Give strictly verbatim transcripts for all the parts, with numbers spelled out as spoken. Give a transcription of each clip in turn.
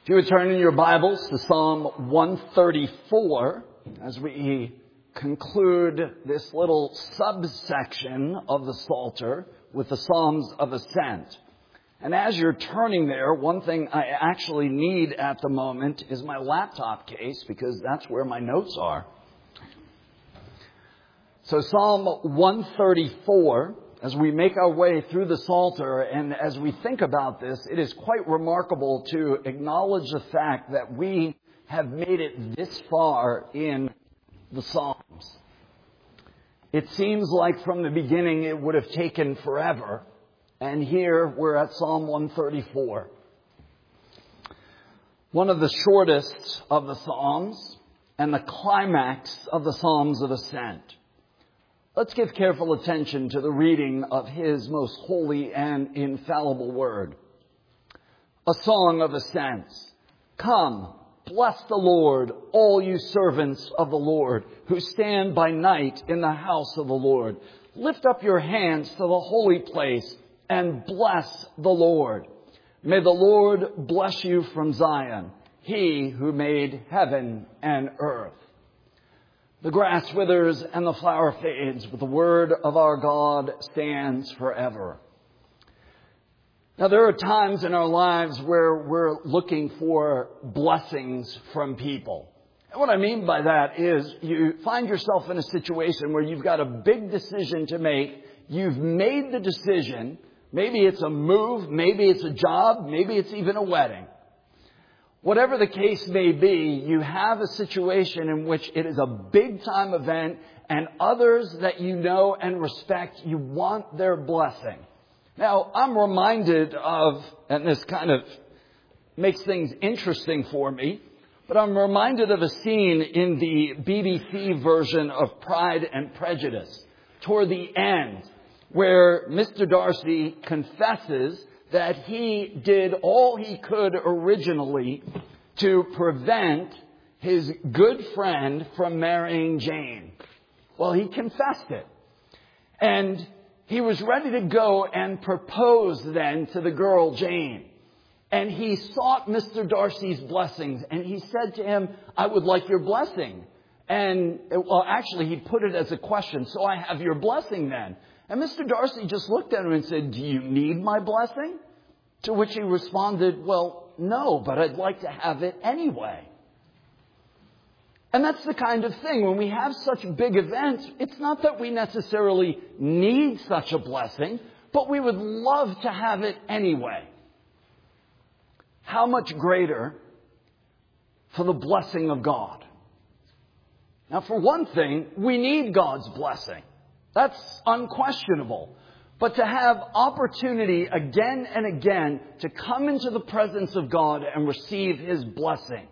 If you would turn in your Bibles to Psalm one thirty-four, as we conclude this little subsection of the Psalter with the Psalms of Ascent. And as you're turning there, one thing I actually need at the moment is my laptop case, because that's where my notes are. So Psalm one thirty-four, as we make our way through the Psalter and as we think about this, it is quite remarkable to acknowledge the fact that we have made it this far in the Psalms. It seems like from the beginning it would have taken forever. And here we're at Psalm one thirty-four. One of the shortest of the Psalms and the climax of the Psalms of Ascent. Let's give careful attention to the reading of His most holy and infallible word. A song of ascents. Come, bless the Lord, all you servants of the Lord, who stand by night in the house of the Lord. Lift up your hands to the holy place and bless the Lord. May the Lord bless you from Zion, He who made heaven and earth. The grass withers and the flower fades, but the word of our God stands forever. Now, there are times in our lives where we're looking for blessings from people. And what I mean by that is you find yourself in a situation where you've got a big decision to make. You've made the decision. Maybe it's a move, maybe it's a job, maybe it's even a wedding. Whatever the case may be, you have a situation in which it is a big-time event, and others that you know and respect, you want their blessing. Now, I'm reminded of, and this kind of makes things interesting for me, but I'm reminded of a scene in the B B C version of Pride and Prejudice, toward the end, where Mister Darcy confesses that he did all he could originally to prevent his good friend from marrying Jane. Well, he confessed it. And he was ready to go and propose then to the girl Jane. And he sought Mister Darcy's blessings. And he said to him, I would like your blessing. And, well, actually, he put it as a question. So I have your blessing then. And Mister Darcy just looked at him and said, do you need my blessing? To which he responded, well, no, but I'd like to have it anyway. And that's the kind of thing. When we have such big events, it's not that we necessarily need such a blessing, but we would love to have it anyway. How much greater for the blessing of God? Now, for one thing, we need God's blessing. That's unquestionable. But to have opportunity again and again to come into the presence of God and receive His blessing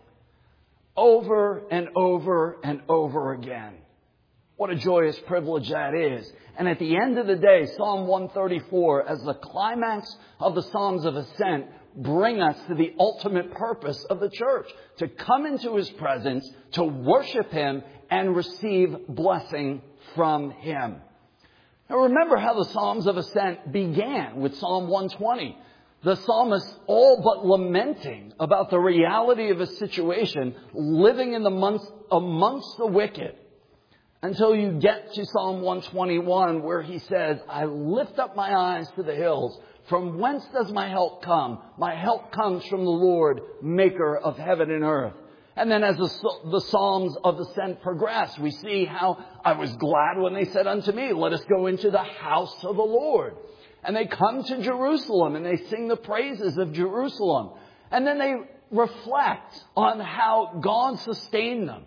over and over and over again. What a joyous privilege that is. And at the end of the day, Psalm one thirty-four, as the climax of the Psalms of Ascent, bring us to the ultimate purpose of the church. To come into His presence, to worship Him, and receive blessing from Him. Now remember how the Psalms of Ascent began with Psalm one twenty. The psalmist all but lamenting about the reality of his situation, living in the months amongst the wicked. Until you get to Psalm one twenty-one, where he says, I lift up my eyes to the hills. From whence does my help come? My help comes from the Lord, maker of heaven and earth. And then as the, the Psalms of Ascent progress, we see how I was glad when they said unto me, let us go into the house of the Lord. And they come to Jerusalem and they sing the praises of Jerusalem. And then they reflect on how God sustained them.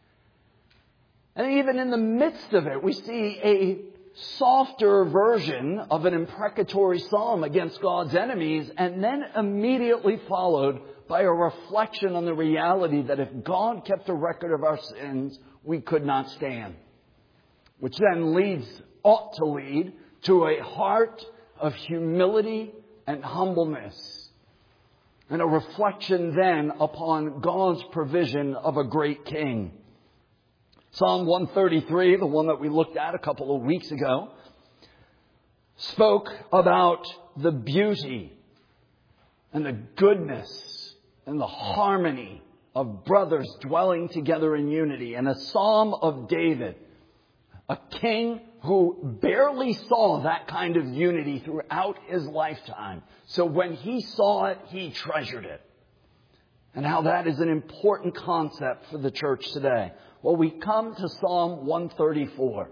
And even in the midst of it, we see a softer version of an imprecatory psalm against God's enemies, and then immediately followed by a reflection on the reality that if God kept a record of our sins, we could not stand. Which then leads, ought to lead, to a heart of humility and humbleness. And a reflection then upon God's provision of a great king. Psalm one thirty-three, the one that we looked at a couple of weeks ago, spoke about the beauty and the goodness and the harmony of brothers dwelling together in unity, and a psalm of David, a king who barely saw that kind of unity throughout his lifetime. So when he saw it, he treasured it. And how that is an important concept for the church today. Well, we come to Psalm one thirty-four.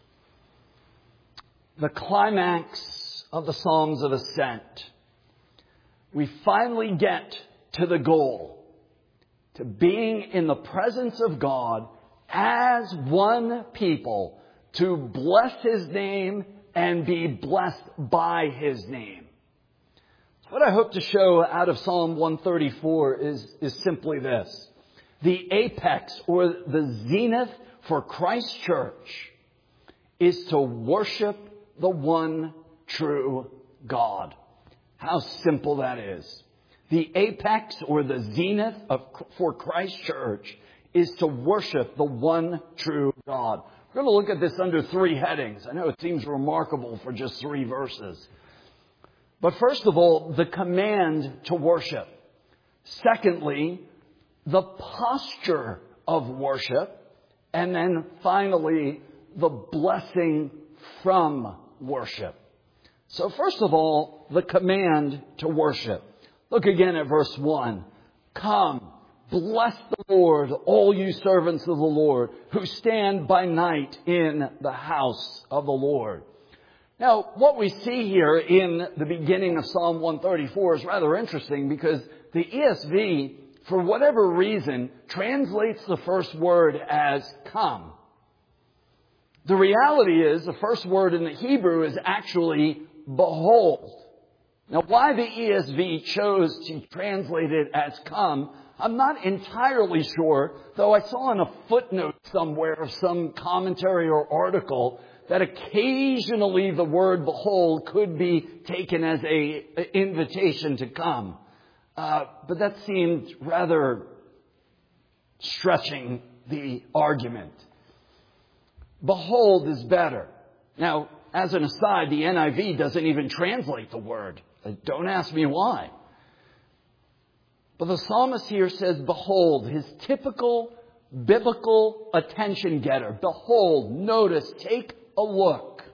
The climax of the Psalms of Ascent. We finally get to the goal, to being in the presence of God as one people, to bless His name and be blessed by His name. What I hope to show out of Psalm one thirty-four is, is simply this. The apex or the zenith for Christ's church is to worship the one true God. How simple that is. The apex or the zenith of, for Christ's church is to worship the one true God. We're going to look at this under three headings. I know it seems remarkable for just three verses. But first of all, the command to worship. Secondly, the posture of worship. And then finally, the blessing from worship. So first of all, the command to worship. Look again at verse one. Come, bless the Lord, all you servants of the Lord, who stand by night in the house of the Lord. Now, what we see here in the beginning of Psalm one thirty-four is rather interesting because the E S V, for whatever reason, translates the first word as come. The reality is the first word in the Hebrew is actually behold. Now, why the E S V chose to translate it as come, I'm not entirely sure, though I saw in a footnote somewhere of some commentary or article that occasionally the word behold could be taken as a, a invitation to come. Uh, but that seemed rather stretching the argument. Behold is better. Now, as an aside, the N I V doesn't even translate the word. Don't ask me why. But the psalmist here says, behold, his typical biblical attention getter. Behold, notice, take a look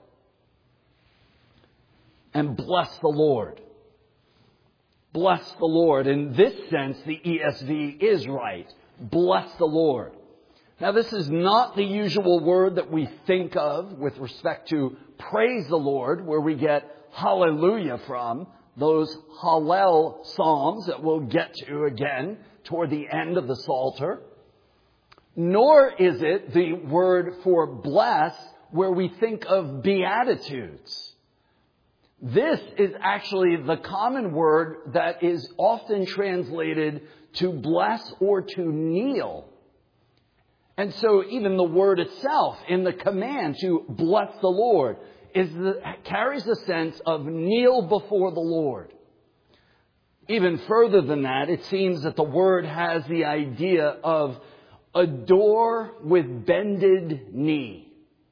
and bless the Lord. Bless the Lord. In this sense, the E S V is right. Bless the Lord. Now, this is not the usual word that we think of with respect to praise the Lord, where we get hallelujah from, those Hallel psalms that we'll get to again toward the end of the Psalter. Nor is it the word for bless, where we think of beatitudes. This is actually the common word that is often translated to bless or to kneel. And so even the word itself in the command to bless the Lord is the, carries the sense of kneel before the Lord. Even further than that, it seems that the word has the idea of adore with bended knee.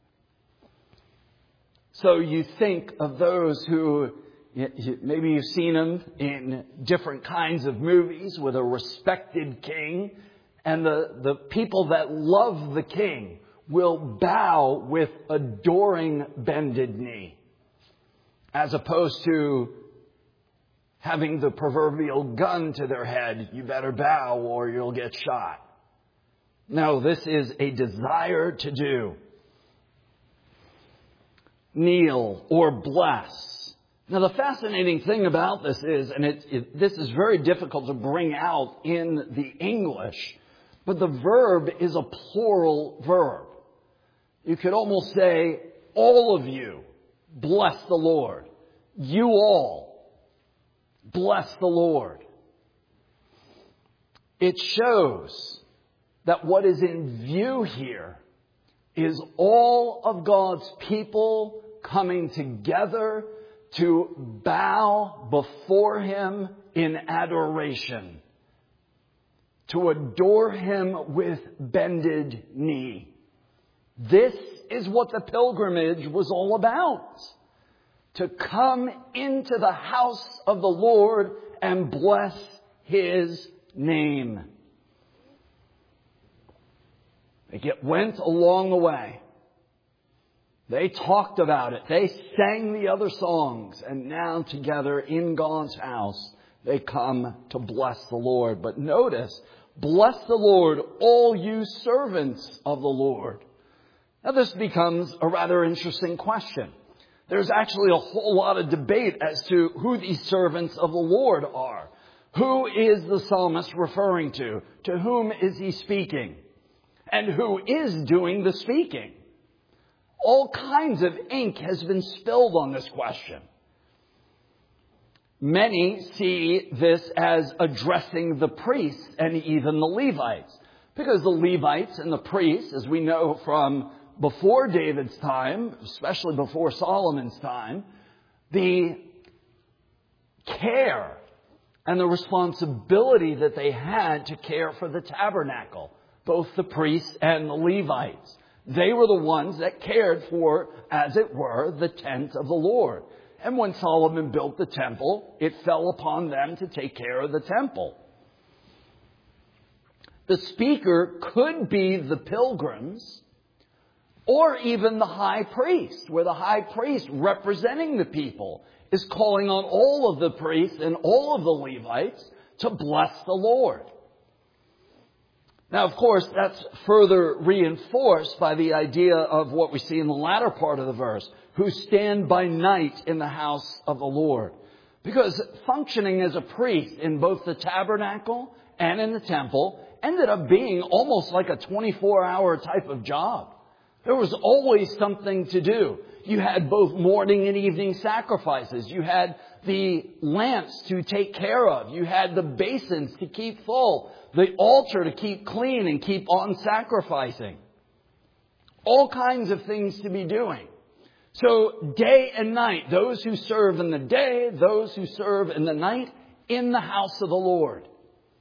So you think of those who, maybe you've seen them in different kinds of movies with a respected king, and the, the people that love the king will bow with adoring bended knee, as opposed to having the proverbial gun to their head, you better bow or you'll get shot. No, this is a desire to do. Kneel or bless. Now, the fascinating thing about this is, and it, it, this is very difficult to bring out in the English, but the verb is a plural verb. You could almost say, all of you, bless the Lord. You all, bless the Lord. It shows that what is in view here is all of God's people coming together to bow before Him in adoration, to adore Him with bended knee. This is what the pilgrimage was all about. To come into the house of the Lord and bless His name. They get, went along the way. They talked about it. They sang the other songs. And now together in God's house, they come to bless the Lord. But notice, bless the Lord, all you servants of the Lord. Now this becomes a rather interesting question. There's actually a whole lot of debate as to who these servants of the Lord are. Who is the psalmist referring to? To whom is he speaking? And who is doing the speaking? All kinds of ink has been spilled on this question. Many see this as addressing the priests and even the Levites. Because the Levites and the priests, as we know from before David's time, especially before Solomon's time, the care and the responsibility that they had to care for the tabernacle, both the priests and the Levites. They were the ones that cared for, as it were, the tent of the Lord. And when Solomon built the temple, it fell upon them to take care of the temple. The speaker could be the pilgrims or even the high priest, where the high priest representing the people is calling on all of the priests and all of the Levites to bless the Lord. Now, of course, that's further reinforced by the idea of what we see in the latter part of the verse, who stand by night in the house of the Lord. Because functioning as a priest in both the tabernacle and in the temple ended up being almost like a twenty-four hour type of job. There was always something to do. You had both morning and evening sacrifices. You had the lamps to take care of. You had the basins to keep full. The altar to keep clean and keep on sacrificing. All kinds of things to be doing. So day and night, those who serve in the day, those who serve in the night, in the house of the Lord.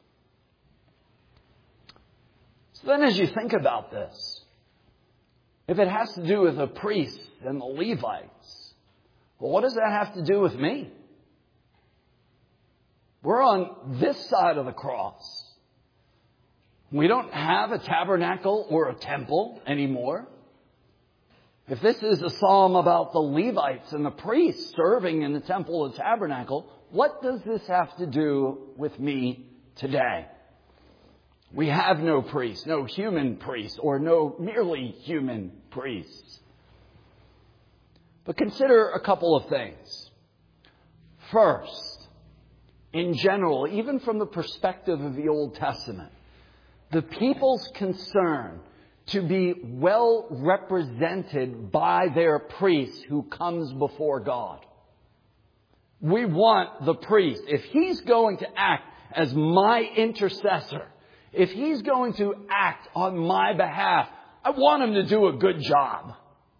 So then as you think about this, if it has to do with the priests and the Levites, well, what does that have to do with me? We're on this side of the cross. We don't have a tabernacle or a temple anymore. If this is a psalm about the Levites and the priests serving in the temple or tabernacle, what does this have to do with me today? We have no priest, no human priest, or no merely human priests. But consider a couple of things. First, in general, even from the perspective of the Old Testament, the people's concern to be well represented by their priest who comes before God. We want the priest, if he's going to act as my intercessor, if he's going to act on my behalf, I want him to do a good job.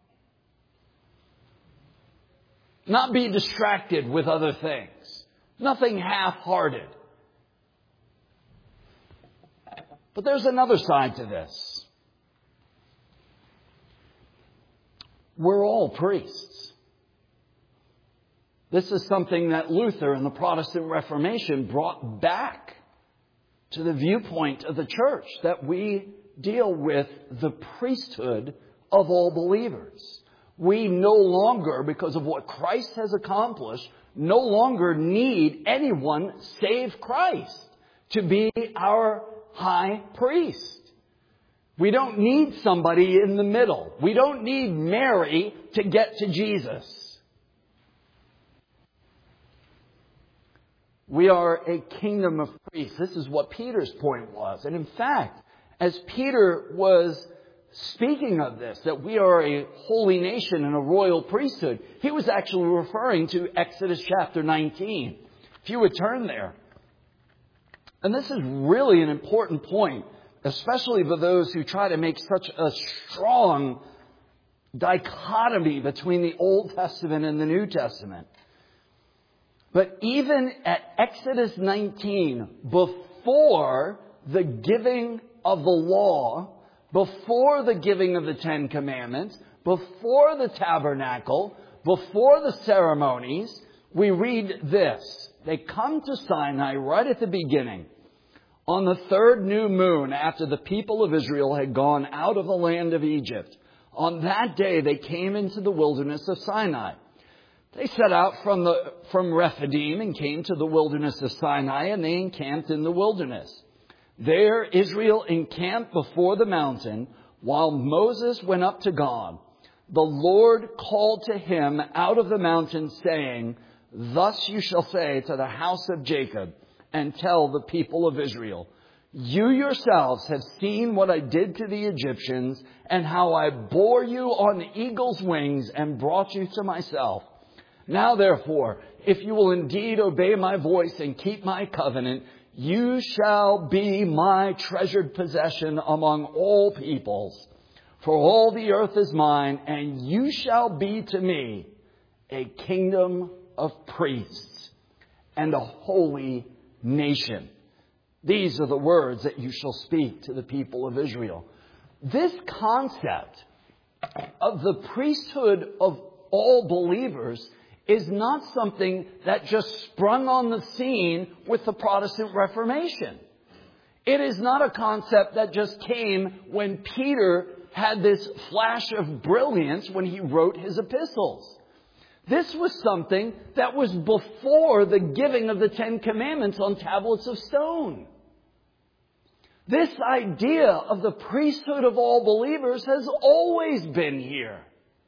Not be distracted with other things. Nothing half-hearted. But there's another side to this. We're all priests. This is something that Luther and the Protestant Reformation brought back to the viewpoint of the church, that we deal with the priesthood of all believers. We no longer, because of what Christ has accomplished, no longer need anyone save Christ to be our high priest. We don't need somebody in the middle. We don't need Mary to get to Jesus. We are a kingdom of priests. This is what Peter's point was. And in fact, as Peter was speaking of this, that we are a holy nation and a royal priesthood, he was actually referring to Exodus chapter nineteen. If you would turn there. And this is really an important point, especially for those who try to make such a strong dichotomy between the Old Testament and the New Testament. But even at Exodus nineteen, before the giving of the law, before the giving of the Ten Commandments, before the tabernacle, before the ceremonies, we read this. They come to Sinai right at the beginning. On the third new moon, after the people of Israel had gone out of the land of Egypt, on that day they came into the wilderness of Sinai. They set out from the from Rephidim and came to the wilderness of Sinai, and they encamped in the wilderness. There Israel encamped before the mountain, while Moses went up to God. The Lord called to him out of the mountain, saying, "Thus you shall say to the house of Jacob, and tell the people of Israel, you yourselves have seen what I did to the Egyptians, and how I bore you on eagle's wings and brought you to myself. Now therefore, if you will indeed obey my voice and keep my covenant, you shall be my treasured possession among all peoples. For all the earth is mine, and you shall be to me a kingdom of priests and a holy nation. These are the words that you shall speak to the people of Israel." This concept of the priesthood of all believers is not something that just sprung on the scene with the Protestant Reformation. It is not a concept that just came when Peter had this flash of brilliance when he wrote his epistles. This was something that was before the giving of the Ten Commandments on tablets of stone. This idea of the priesthood of all believers has always been here.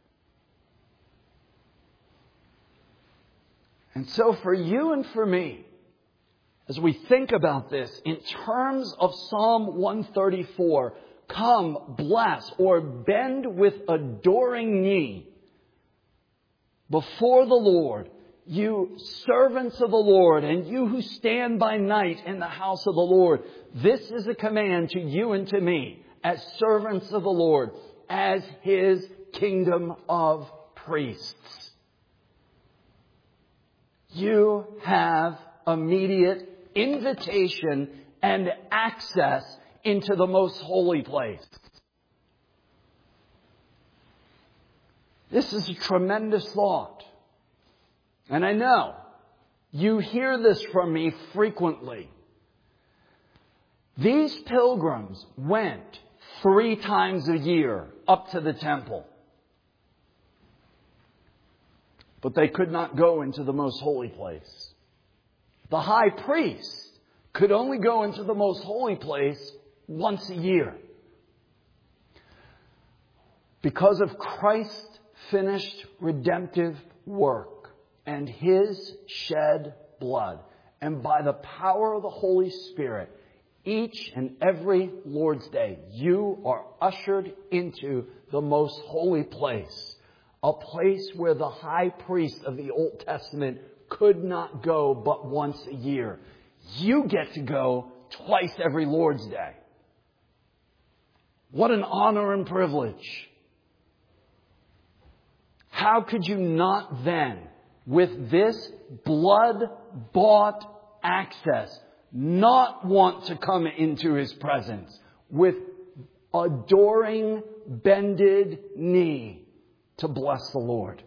And so for you and for me, as we think about this in terms of Psalm one thirty-four, come, bless, or bend with adoring knee before the Lord, you servants of the Lord, and you who stand by night in the house of the Lord. This is a command to you and to me as servants of the Lord, as His kingdom of priests. You have immediate invitation and access into the most holy place. This is a tremendous thought. And I know you hear this from me frequently. These pilgrims went three times a year up to the temple. But they could not go into the most holy place. The high priest could only go into the most holy place once a year. Because of Christ's finished redemptive work and His shed blood, and by the power of the Holy Spirit, each and every Lord's Day, you are ushered into the most holy place. A place where the high priest of the Old Testament could not go but once a year. You get to go twice every Lord's Day. What an honor and privilege. How could you not then, with this blood-bought access, not want to come into His presence with adoring, bended knee to bless the Lord?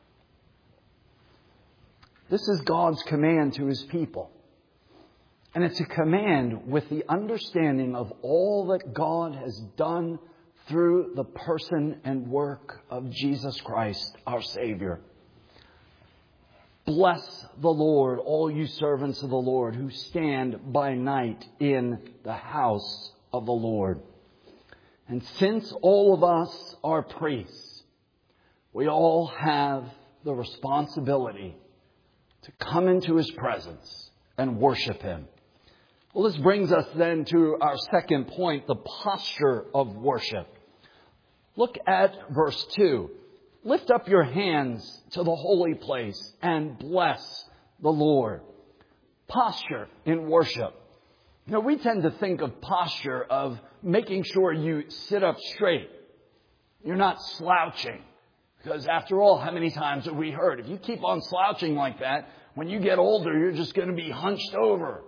This is God's command to His people. And it's a command with the understanding of all that God has done through the person and work of Jesus Christ, our Savior. Bless the Lord, all you servants of the Lord who stand by night in the house of the Lord. And since all of us are priests, we all have the responsibility to come into His presence and worship Him. Well, this brings us then to our second point, the posture of worship. Look at verse two. Lift up your hands to the holy place and bless the Lord. Posture in worship. You know, we tend to think of posture of making sure you sit up straight. You're not slouching. Because after all, how many times have we heard, if you keep on slouching like that, when you get older, you're just going to be hunched over.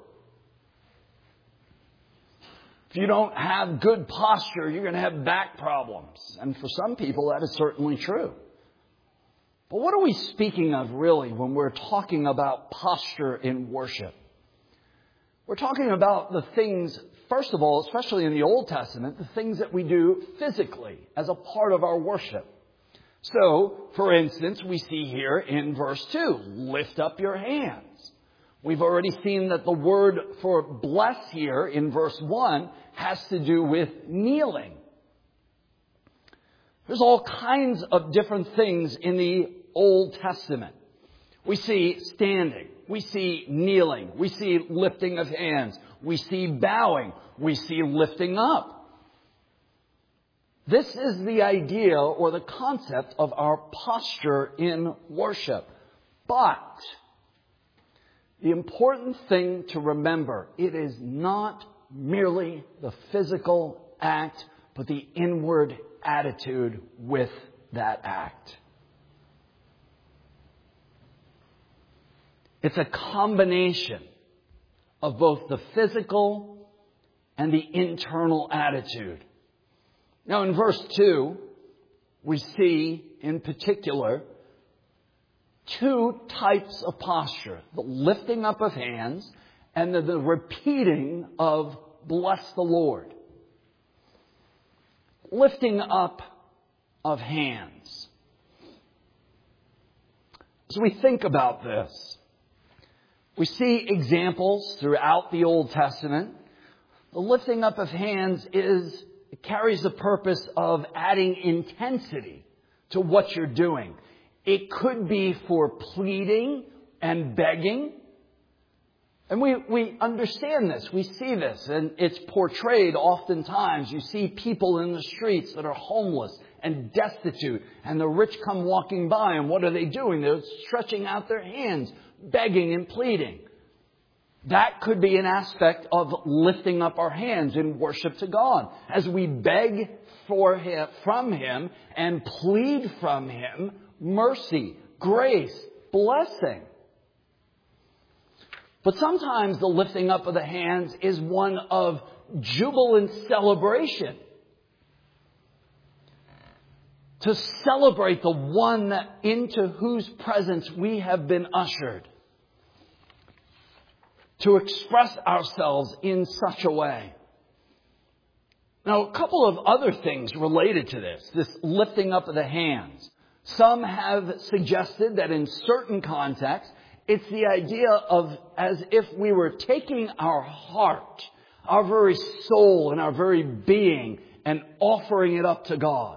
If you don't have good posture, you're going to have back problems. And for some people, that is certainly true. But what are we speaking of really when we're talking about posture in worship? We're talking about the things, first of all, especially in the Old Testament, the things that we do physically as a part of our worship. So, for instance, we see here in verse two, lift up your hands. We've already seen that the word for bless here in verse one has to do with kneeling. There's all kinds of different things in the Old Testament. We see standing. We see kneeling. We see lifting of hands. We see bowing. We see lifting up. This is the idea or the concept of our posture in worship. But the important thing to remember, it is not merely the physical act, but the inward attitude with that act. It's a combination of both the physical and the internal attitude. Now in verse two, we see in particular two types of posture. The lifting up of hands and the, the repeating of bless the Lord. Lifting up of hands. As we think about this, we see examples throughout the Old Testament. The lifting up of hands is, it carries the purpose of adding intensity to what you're doing. It could be for pleading and begging. And we, we understand this. We see this. And it's portrayed oftentimes. You see people in the streets that are homeless and destitute. And the rich come walking by. And what are they doing? They're stretching out their hands, begging and pleading. That could be an aspect of lifting up our hands in worship to God. As we beg for him, from Him and plead from Him mercy, grace, blessing. But sometimes the lifting up of the hands is one of jubilant celebration. To celebrate the one into whose presence we have been ushered. To express ourselves in such a way. Now, a couple of other things related to this, this lifting up of the hands. Some have suggested that in certain contexts, it's the idea of as if we were taking our heart, our very soul and our very being and offering it up to God.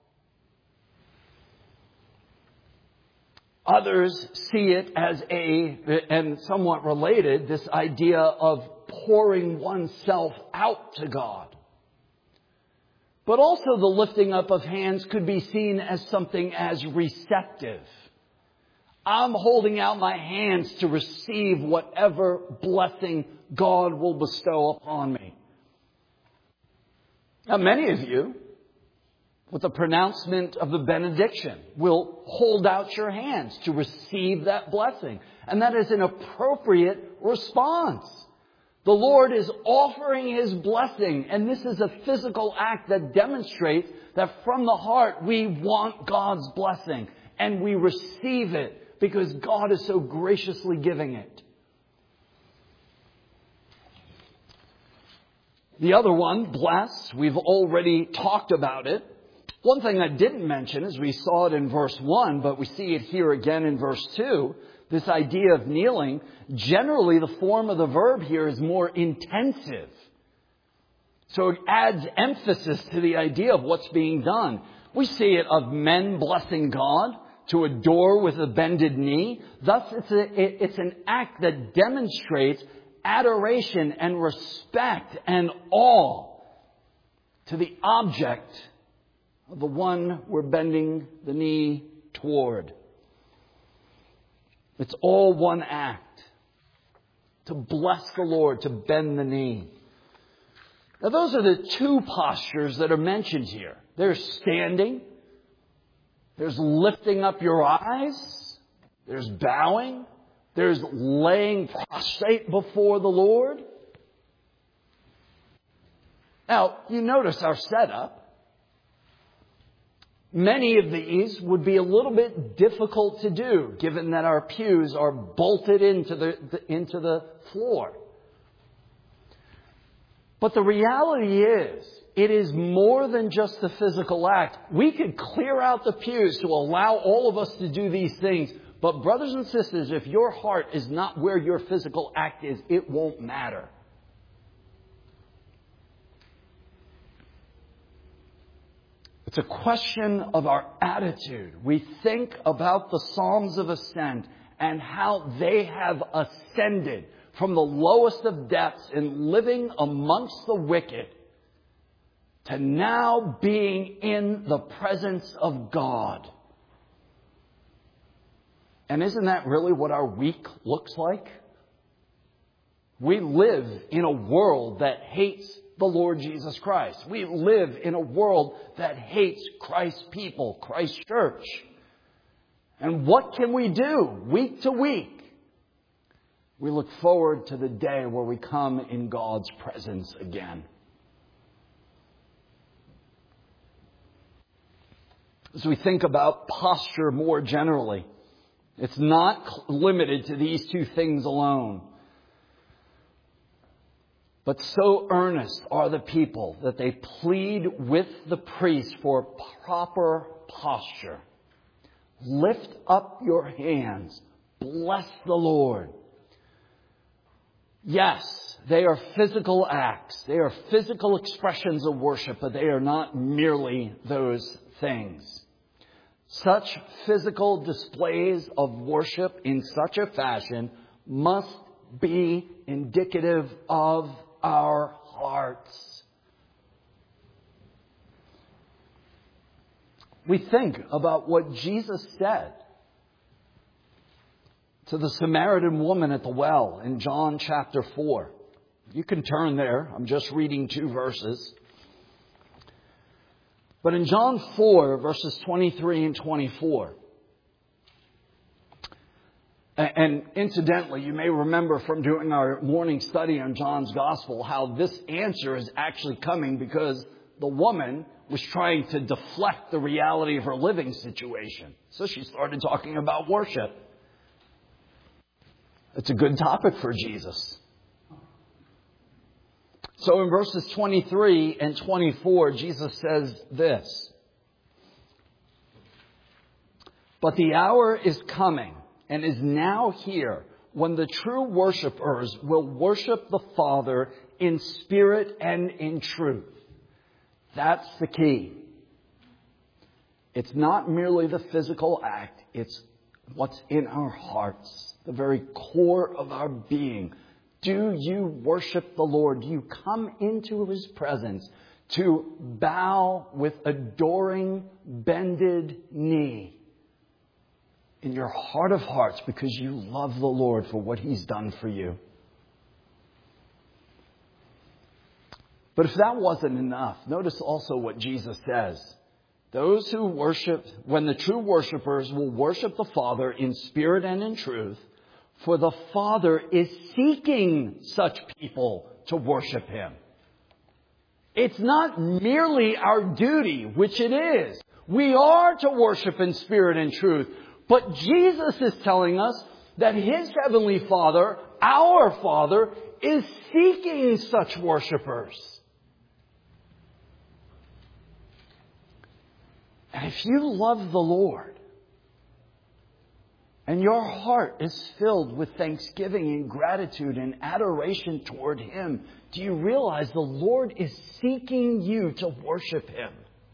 Others see it as a, and somewhat related, this idea of pouring oneself out to God. But also the lifting up of hands could be seen as something as receptive. I'm holding out my hands to receive whatever blessing God will bestow upon me. Now, many of you, with the pronouncement of the benediction, will hold out your hands to receive that blessing. And that is an appropriate response. The Lord is offering His blessing, and this is a physical act that demonstrates that from the heart we want God's blessing, and we receive it because God is so graciously giving it. The other one, bless, we've already talked about it. One thing I didn't mention is we saw it in verse one, but we see it here again in verse two. This idea of kneeling, generally the form of the verb here is more intensive. So it adds emphasis to the idea of what's being done. We see it of men blessing God, to adore with a bended knee. Thus, it's, a, it's an act that demonstrates adoration and respect and awe to the object of the one we're bending the knee toward. It's all one act. To bless the Lord, to bend the knee. Now those are the two postures that are mentioned here. There's standing. There's lifting up your eyes. There's bowing. There's laying prostrate before the Lord. Now, you notice our setup. Many of these would be a little bit difficult to do, given that our pews are bolted into the, the into the floor. But the reality is, it is more than just the physical act. We could clear out the pews to allow all of us to do these things. But brothers and sisters, if your heart is not where your physical act is, it won't matter. It's a question of our attitude. We think about the Psalms of Ascent and how they have ascended from the lowest of depths in living amongst the wicked to now being in the presence of God. And isn't that really what our week looks like? We live in a world that hates the Lord Jesus Christ. We live in a world that hates Christ's people, Christ's church. And what can we do week to week? We look forward to the day where we come in God's presence again. As we think about posture more generally, it's not limited to these two things alone. But so earnest are the people that they plead with the priest for proper posture. Lift up your hands. Bless the Lord. Yes, they are physical acts. They are physical expressions of worship, but they are not merely those things. Such physical displays of worship in such a fashion must be indicative of our hearts. We think about what Jesus said to the Samaritan woman at the well in John chapter four. You can turn there. I'm just reading two verses. But in John four, verses twenty-three and twenty-four, and incidentally, you may remember from doing our morning study on John's Gospel how this answer is actually coming because the woman was trying to deflect the reality of her living situation. So she started talking about worship. It's a good topic for Jesus. So in verses twenty-three and twenty-four, Jesus says this. But the hour is coming and is now here when the true worshipers will worship the Father in spirit and in truth. That's the key. It's not merely the physical act. It's what's in our hearts, the very core of our being. Do you worship the Lord? Do you come into His presence to bow with adoring, bended knee in your heart of hearts because you love the Lord for what He's done for you? But if that wasn't enough, notice also what Jesus says. Those who worship, when the true worshipers will worship the Father in spirit and in truth, for the Father is seeking such people to worship Him. It's not merely our duty, which it is. We are to worship in spirit and truth. But Jesus is telling us that His Heavenly Father, our Father, is seeking such worshipers. And if you love the Lord, and your heart is filled with thanksgiving and gratitude and adoration toward Him, do you realize the Lord is seeking you to worship Him?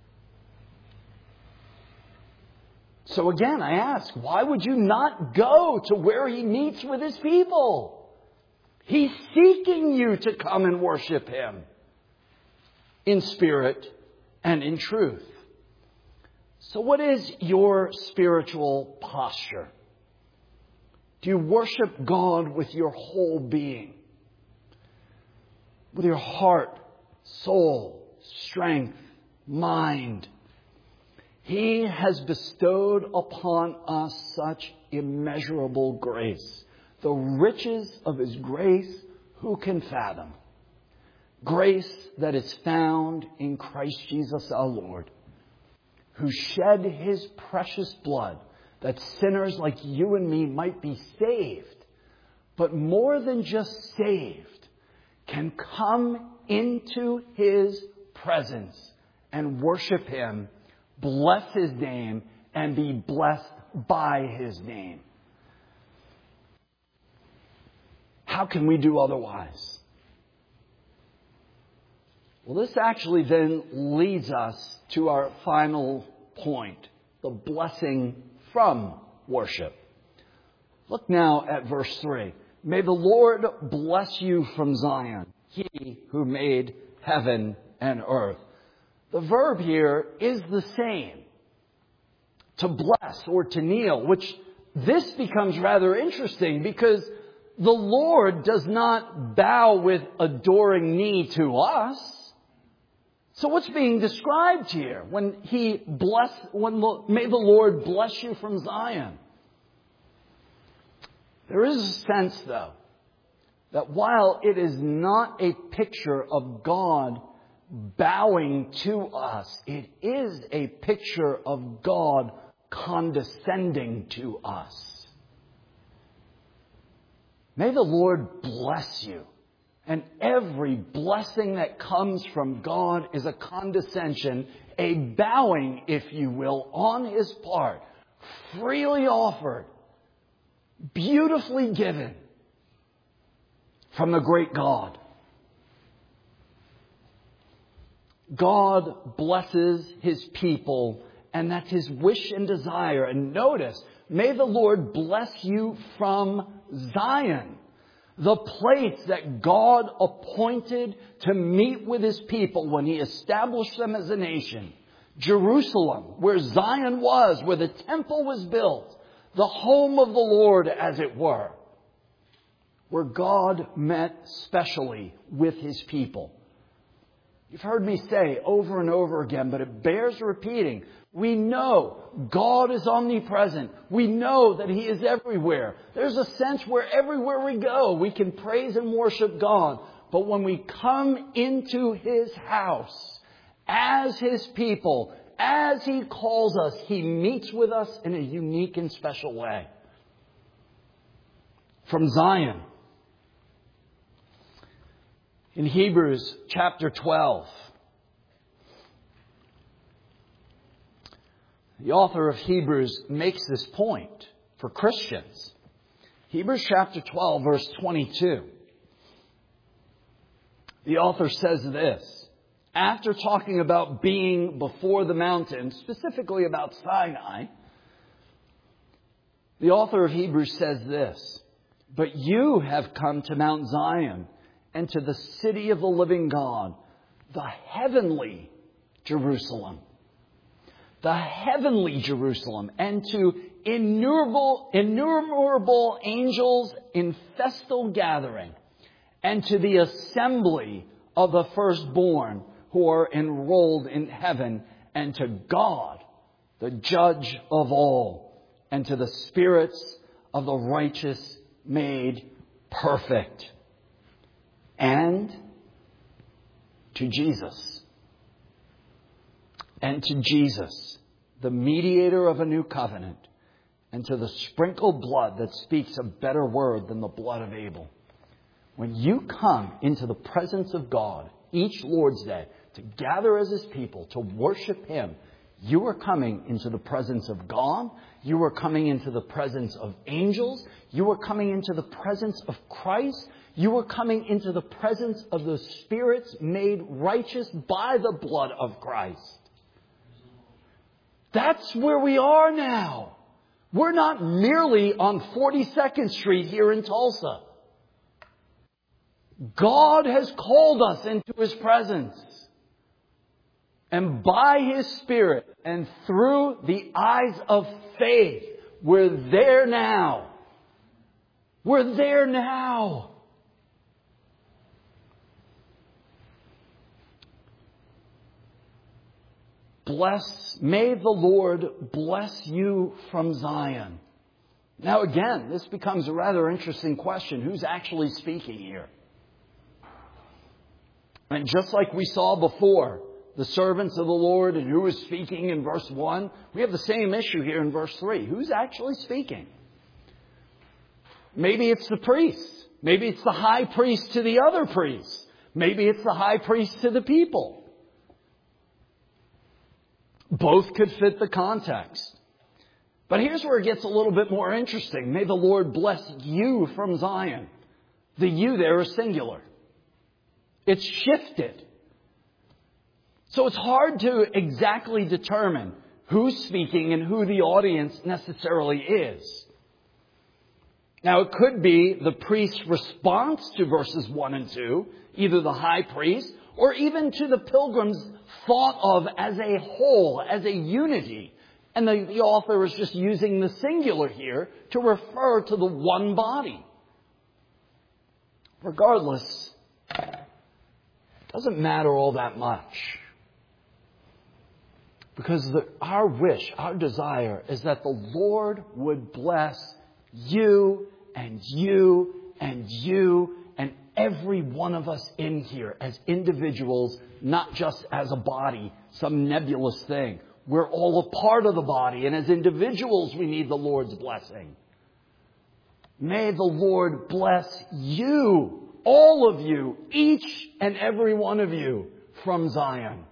So again, I ask, why would you not go to where He meets with His people? He's seeking you to come and worship Him in spirit and in truth. So what is your spiritual posture? Do you worship God with your whole being? With your heart, soul, strength, mind? He has bestowed upon us such immeasurable grace. The riches of His grace, who can fathom? Grace that is found in Christ Jesus our Lord, who shed His precious blood that sinners like you and me might be saved, but more than just saved, can come into His presence and worship Him, bless His name, and be blessed by His name. How can we do otherwise? Well, this actually then leads us to our final point, the blessing from worship. Look now at verse three. May the Lord bless you from Zion, He who made heaven and earth. The verb here is the same, to bless or to kneel, which this becomes rather interesting because the Lord does not bow with adoring knee to us. So what's being described here when He bless, when the, may the Lord bless you from Zion? There is a sense, though, that while it is not a picture of God bowing to us, it is a picture of God condescending to us. May the Lord bless you. And every blessing that comes from God is a condescension, a bowing, if you will, on His part, freely offered, beautifully given from the great God. God blesses His people, and that's His wish and desire. And notice, may the Lord bless you from Zion, the place that God appointed to meet with His people when He established them as a nation. Jerusalem, where Zion was, where the temple was built, the home of the Lord, as it were, where God met specially with His people. You've heard me say over and over again, but it bears repeating. We know God is omnipresent. We know that He is everywhere. There's a sense where everywhere we go, we can praise and worship God. But when we come into His house, as His people, as He calls us, He meets with us in a unique and special way. From Zion. In Hebrews chapter twelve, the author of Hebrews makes this point for Christians. Hebrews chapter twelve, verse twenty-two. The author says this. After talking about being before the mountain, specifically about Sinai, the author of Hebrews says this. But you have come to Mount Zion and to the city of the living God, the heavenly Jerusalem. The heavenly Jerusalem, and to innumerable, innumerable angels in festal gathering, and to the assembly of the firstborn who are enrolled in heaven, and to God, the judge of all, and to the spirits of the righteous made perfect, and to Jesus. And to Jesus, the mediator of a new covenant, and to the sprinkled blood that speaks a better word than the blood of Abel. When you come into the presence of God each Lord's Day to gather as His people, to worship Him, you are coming into the presence of God. You are coming into the presence of angels. You are coming into the presence of Christ. You are coming into the presence of the spirits made righteous by the blood of Christ. That's where we are now. We're not merely on forty-second Street here in Tulsa. God has called us into His presence. And by His Spirit and through the eyes of faith, we're there now. We're there now. Bless, may the Lord bless you from Zion. Now again, this becomes a rather interesting question. Who's actually speaking here? And just like we saw before, the servants of the Lord and who is speaking in verse one, we have the same issue here in verse three. Who's actually speaking? Maybe it's the priests. Maybe it's the high priest to the other priests. Maybe it's the high priest to the people. Both could fit the context. But here's where it gets a little bit more interesting. May the Lord bless you from Zion. The you there is singular. It's shifted. So it's hard to exactly determine who's speaking and who the audience necessarily is. Now, it could be the priest's response to verses one and two, either the high priest or even to the pilgrims thought of as a whole, as a unity. And the, the author is just using the singular here to refer to the one body. Regardless, it doesn't matter all that much. Because the, our wish, our desire is that the Lord would bless you and you and you and every one of us in here as individuals, not just as a body, some nebulous thing. We're all a part of the body, and as individuals we need the Lord's blessing. May the Lord bless you, all of you, each and every one of you from Zion.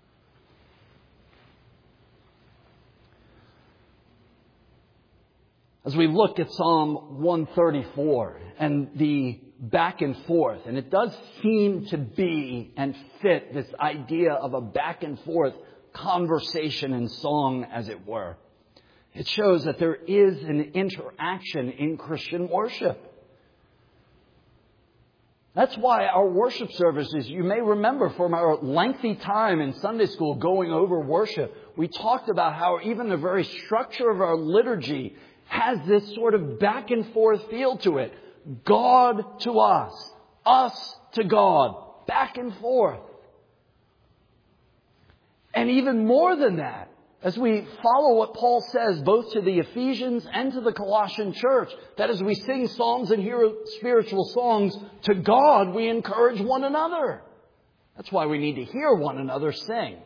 As we look at Psalm one thirty-four and the back and forth, and it does seem to be and fit this idea of a back and forth conversation and song, as it were. It shows that there is an interaction in Christian worship. That's why our worship services, you may remember from our lengthy time in Sunday school going over worship, we talked about how even the very structure of our liturgy has this sort of back and forth feel to it. God to us, us to God, back and forth. And even more than that, as we follow what Paul says both to the Ephesians and to the Colossian church, that as we sing psalms and hear spiritual songs to God, we encourage one another. That's why we need to hear one another sing.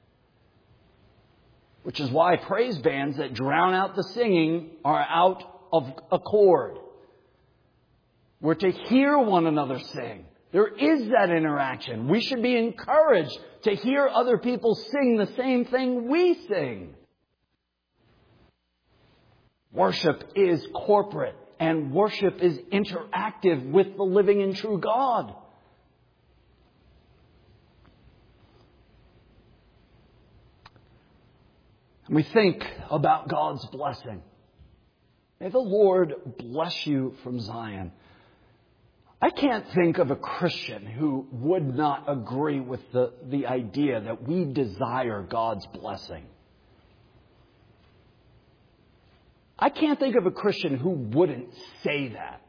Which is why praise bands that drown out the singing are out of accord. We're to hear one another sing. There is that interaction. We should be encouraged to hear other people sing the same thing we sing. Worship is corporate, and worship is interactive with the living and true God. And we think about God's blessing. May the Lord bless you from Zion. I can't think of a Christian who would not agree with the, the idea that we desire God's blessing. I can't think of a Christian who wouldn't say that.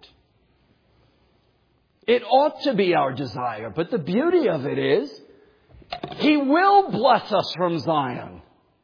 It ought to be our desire, but the beauty of it is, He will bless us from Zion.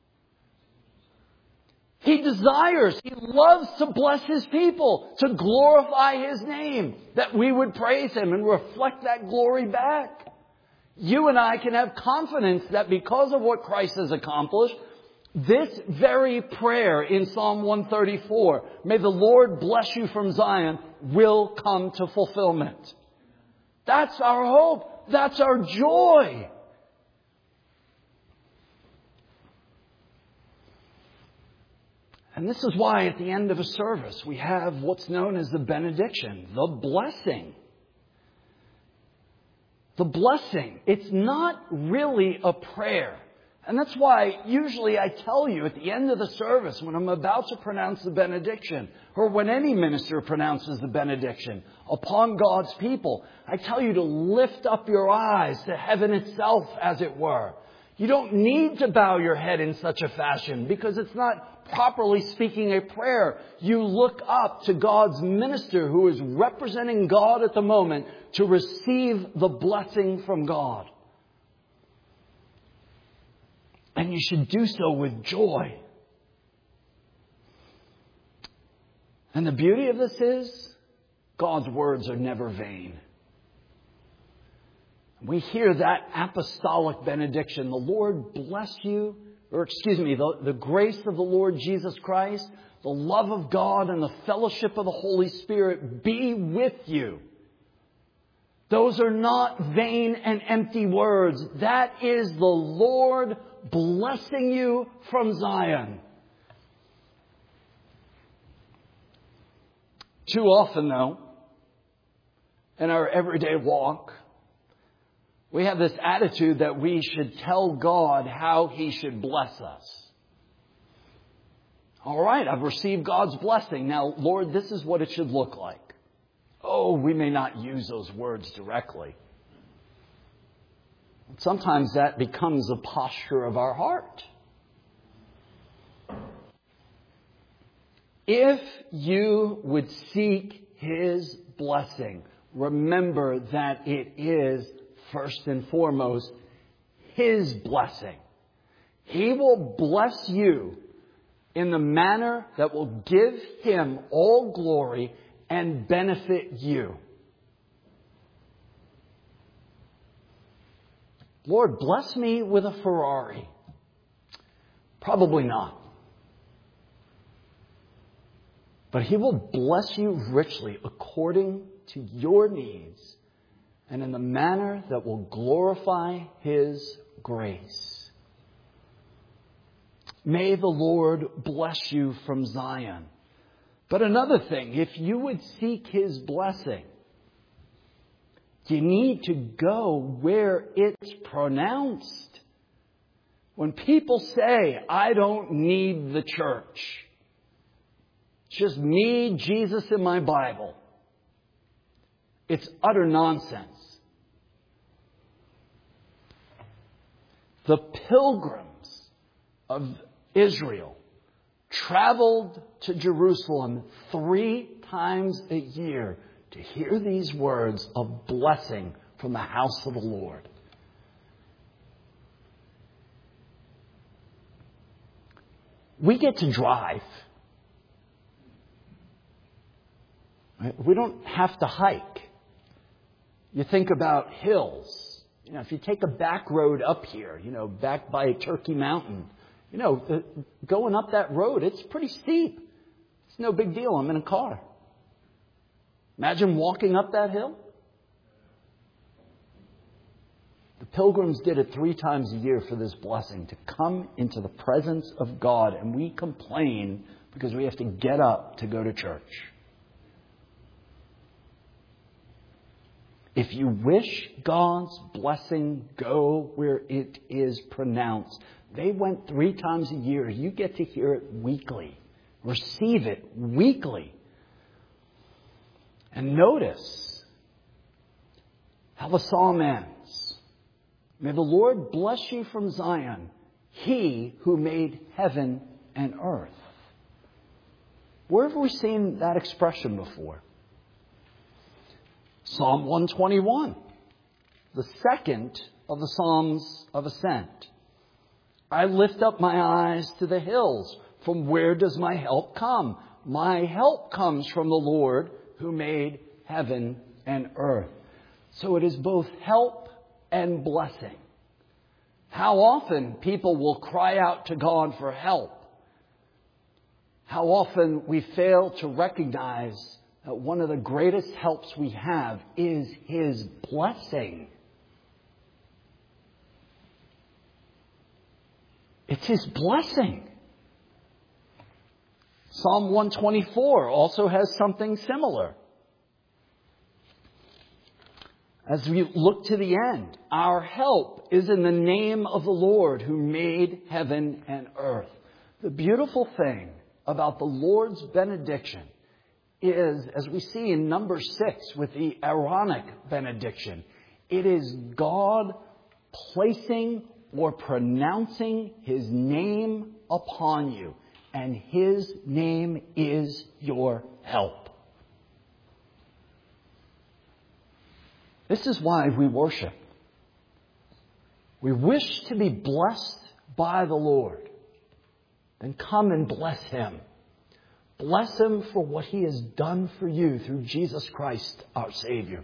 He desires, He loves to bless His people, to glorify His name, that we would praise Him and reflect that glory back. You and I can have confidence that because of what Christ has accomplished, this very prayer in Psalm one thirty-four, may the Lord bless you from Zion, will come to fulfillment. That's our hope. That's our joy. And this is why at the end of a service we have what's known as the benediction, the blessing. The blessing. It's not really a prayer. And that's why usually I tell you at the end of the service when I'm about to pronounce the benediction, or when any minister pronounces the benediction upon God's people, I tell you to lift up your eyes to heaven itself, as it were. You don't need to bow your head in such a fashion because it's not properly speaking a prayer. You look up to God's minister who is representing God at the moment to receive the blessing from God. And you should do so with joy. And the beauty of this is, God's words are never vain. We hear that apostolic benediction. The Lord bless you, or excuse me, the, the grace of the Lord Jesus Christ, the love of God, and the fellowship of the Holy Spirit be with you. Those are not vain and empty words. That is the Lord blessing you from Zion. Too often, though, in our everyday walk, we have this attitude that we should tell God how He should bless us. All right, I've received God's blessing. Now, Lord, this is what it should look like. Oh, we may not use those words directly. Sometimes that becomes a posture of our heart. If you would seek His blessing, remember that it is, first and foremost, His blessing. He will bless you in the manner that will give Him all glory and benefit you. Lord, bless me with a Ferrari. Probably not. But He will bless you richly according to your needs and in the manner that will glorify His grace. May the Lord bless you from Zion. But another thing, if you would seek His blessing, you need to go where it's pronounced. When people say, I don't need the church, it's just me, Jesus, and my Bible, it's utter nonsense. The pilgrims of Israel traveled to Jerusalem three times a year to hear these words of blessing from the house of the Lord. We get to drive. We don't have to hike. You think about hills. You know, if you take a back road up here, you know, back by Turkey Mountain, you know, going up that road, it's pretty steep. It's no big deal. I'm in a car. Imagine walking up that hill. The pilgrims did it three times a year for this blessing, to come into the presence of God. And we complain because we have to get up to go to church. If you wish God's blessing, go where it is pronounced. They went three times a year. You get to hear it weekly. Receive it weekly. And notice how the psalm ends. May the Lord bless you from Zion, He who made heaven and earth. Where have we seen that expression before? Psalm one twenty-one, the second of the Psalms of Ascent. I lift up my eyes to the hills. From where does my help come? My help comes from the Lord who made heaven and earth. So it is both help and blessing. How often people will cry out to God for help. How often we fail to recognize that one of the greatest helps we have is His blessing. It's His blessing. Psalm one twenty-four also has something similar. As we look to the end, our help is in the name of the Lord who made heaven and earth. The beautiful thing about the Lord's benediction is, as we see in number six with the Aaronic benediction, it is God placing or pronouncing His name upon you. And His name is your help. This is why we worship. We wish to be blessed by the Lord. Then come and bless Him. Bless Him for what He has done for you through Jesus Christ, our Savior.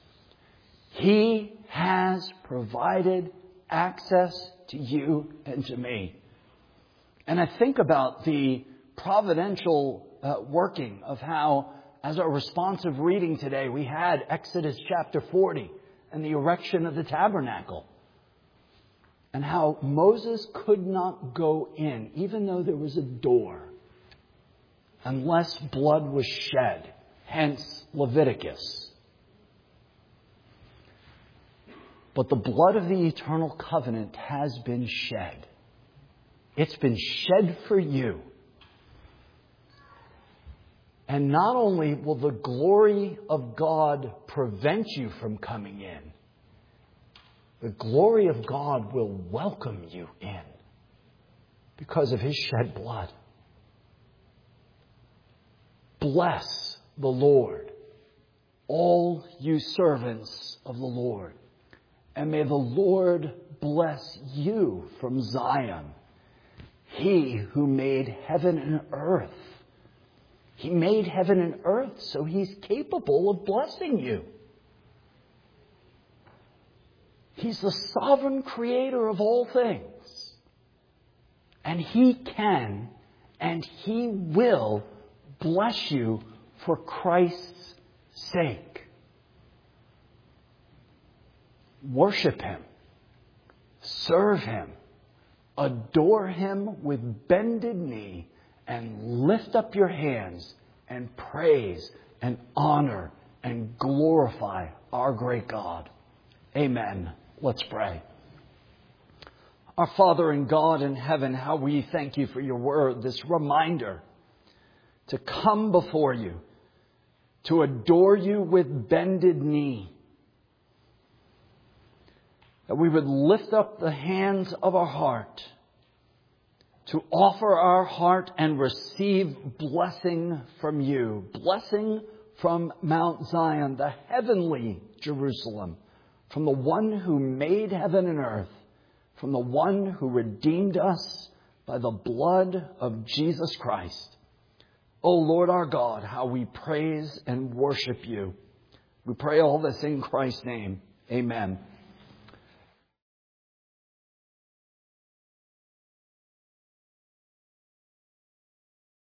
He has provided access to you and to me. And I think about the providential uh, working of how as our responsive reading today, we had Exodus chapter forty and the erection of the tabernacle. And how Moses could not go in, even though there was a door, unless blood was shed. Hence Leviticus. But the blood of the eternal covenant has been shed. It's been shed for you. And not only will the glory of God prevent you from coming in, the glory of God will welcome you in because of His shed blood. Bless the Lord, all you servants of the Lord. And may the Lord bless you from Zion, He who made heaven and earth. He made heaven and earth, so He's capable of blessing you. He's the sovereign creator of all things. And He can and He will bless you for Christ's sake. Worship Him. Serve Him. Adore Him with bended knee and lift up your hands and praise and honor and glorify our great God. Amen. Let's pray. Our Father and God in heaven, how we thank You for Your word, this reminder to come before You, to adore You with bended knee, that we would lift up the hands of our heart to offer our heart and receive blessing from You, blessing from Mount Zion, the heavenly Jerusalem, from the one who made heaven and earth, from the one who redeemed us by the blood of Jesus Christ. O Lord our God, how we praise and worship You. We pray all this in Christ's name. Amen.